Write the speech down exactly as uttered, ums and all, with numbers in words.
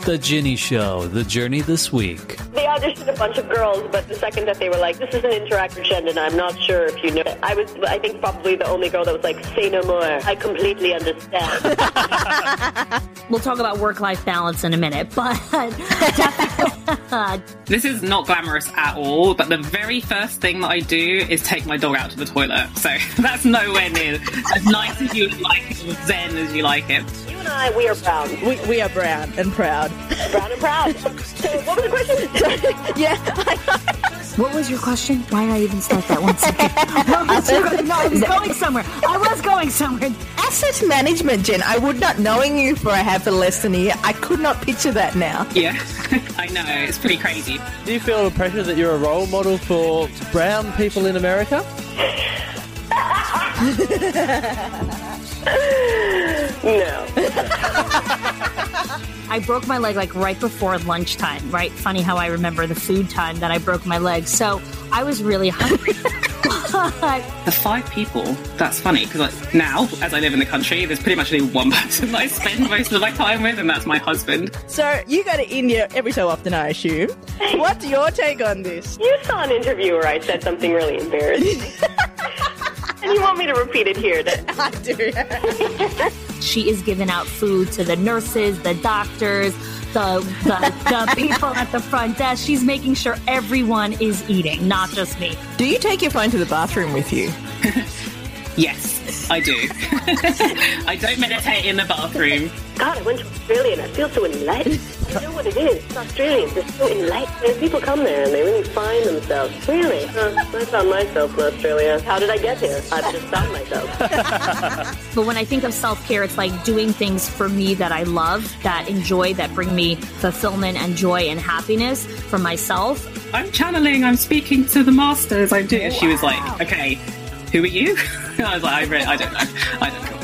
The Ginny Show, the journey this week. They auditioned a bunch of girls, but the second that they were like, this is an interactive trend, and I'm not sure if you know it. I was, I think, probably the only girl that was like, say no more. I completely understand. We'll talk about work-life balance in a minute, but... This is not glamorous at all, but the very first thing that I do is take my dog out to the toilet. So that's nowhere near as nice as you like it, as zen as you like it. You and I, we are brown. We, we are brown and proud. Brown and proud. So what was the question? Yeah, I What was your question? Why did I even start that one second? What was your, no, I was going somewhere. I was going somewhere. Asset management, Jen. I would not, knowing you for a half a less than a year, I could not picture that now. Yeah, I know. It's pretty crazy. Do you feel the pressure that you're a role model for brown people in America? No. I broke my leg like right before lunchtime, right? Funny how I remember the food time that I broke my leg. So I was really hungry. The five people, that's funny, because like, now, as I live in the country, there's pretty much only one person that I spend most of my time with, and that's my husband. So you go to India every so often, I assume. What's your take on this? You saw an interview where I said something really embarrassing. And you want me to repeat it here? That I do. She is giving out food to the nurses, the doctors, the, the, the people at the front desk. She's making sure everyone is eating, not just me. Do you take your phone to the bathroom with you? Yes, I do. I don't meditate in the bathroom. God, I went to Australia and I feel so enlightened. You know what it is? It's Australians. They're so enlightened. And people come there and they really find themselves. Really? Uh, I found myself in Australia. How did I get here? I've just found myself. But when I think of self-care, it's like doing things for me that I love, that enjoy, that bring me fulfillment and joy and happiness for myself. I'm channeling, I'm speaking to the masters. I do. Wow. She was like, okay, who are you? I was like, I, really, I don't know. I don't know.